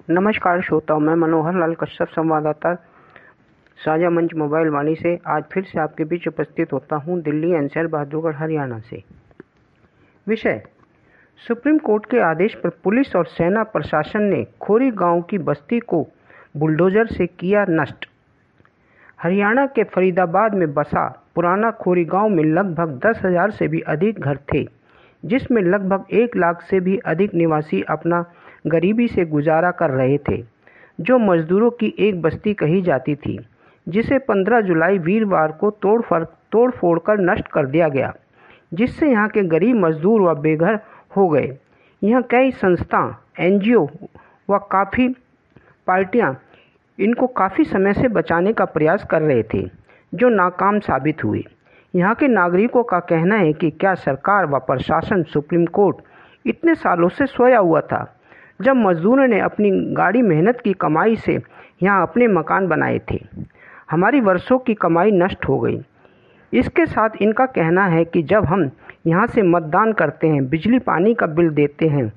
नमस्कार श्रोताओं, मैं मनोहर लाल कश्यप, संवाददाता साझा मंच मोबाइल वाणी से आज फिर से आपके बीच उपस्थित होता हूं, दिल्ली एनसीआर बहादुरगढ़ हरियाणा से। विषय: सुप्रीम कोर्ट के आदेश पर पुलिस और सेना प्रशासन ने खोरी गांव की बस्ती को बुलडोजर से किया नष्ट। हरियाणा के फरीदाबाद में बसा पुराना खोरी गांव में लगभग 10,000 से भी अधिक घर थे, जिसमें लगभग 1 लाख से भी अधिक निवासी अपना गरीबी से गुजारा कर रहे थे, जो मजदूरों की एक बस्ती कही जाती थी, जिसे 15 जुलाई वीरवार को तोड़-फोड़ कर नष्ट कर दिया गया, जिससे यहाँ के गरीब मजदूर व बेघर हो गए। यहाँ कई संस्था, एनजीओ व काफ़ी पार्टियाँ इनको काफ़ी समय से बचाने का प्रयास कर रहे थे, जो नाकाम साबित हुए। यहाँ के नागरिकों का कहना है कि क्या सरकार व प्रशासन, सुप्रीम कोर्ट इतने सालों से सोया हुआ था, जब मजदूरों ने अपनी गाढ़ी मेहनत की कमाई से यहाँ अपने मकान बनाए थे। हमारी वर्षों की कमाई नष्ट हो गई। इसके साथ इनका कहना है कि जब हम यहाँ से मतदान करते हैं, बिजली पानी का बिल देते हैं,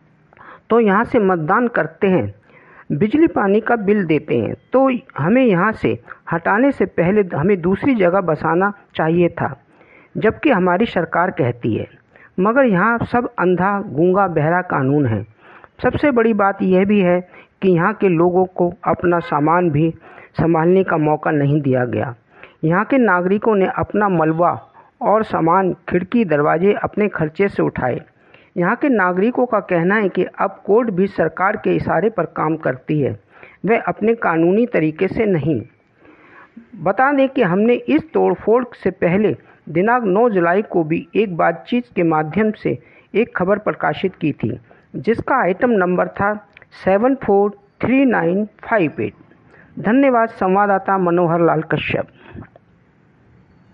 तो यहाँ से मतदान करते हैं, बिजली पानी का बिल देते हैं, तो हमें यहाँ से हटाने से पहले हमें दूसरी जगह बसाना चाहिए था, जबकि हमारी सरकार कहती है। मगर यहाँ सब अंधा, गूंगा, बहरा कानून है। सबसे बड़ी बात यह भी है कि यहाँ के लोगों को अपना सामान भी संभालने का मौका नहीं दिया गया। यहाँ के नागरिकों ने अपना मलबा और सामान, खिड़की, दरवाजे अपने खर्चे से उठाए। यहाँ के नागरिकों का कहना है कि अब कोर्ट भी सरकार के इशारे पर काम करती है, वह अपने कानूनी तरीके से नहीं। बता दें कि हमने इस तोड़फोड़ से पहले दिनांक 9 जुलाई को भी एक बातचीत के माध्यम से एक खबर प्रकाशित की थी, जिसका आइटम नंबर था 743958। धन्यवाद। संवाददाता मनोहर लाल कश्यप।